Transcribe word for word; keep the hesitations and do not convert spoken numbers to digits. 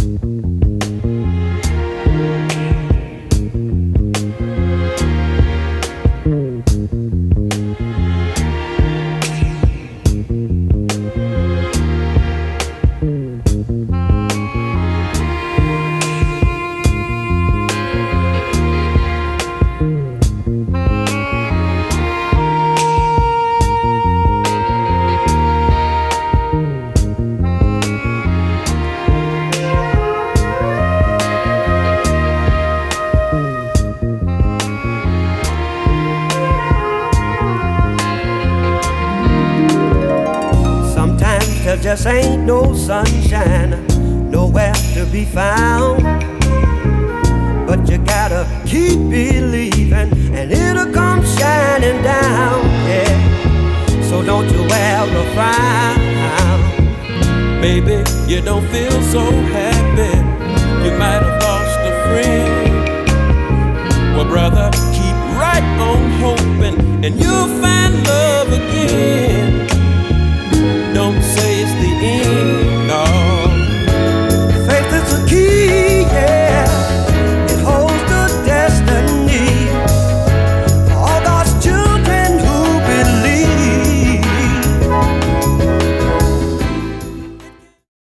There just ain't no sunshine, nowhere to be found. But you gotta keep believing, and it'll come shining down, yeah. So don't you ever frown. Baby, you don't feel so happy. You might have lost a friend.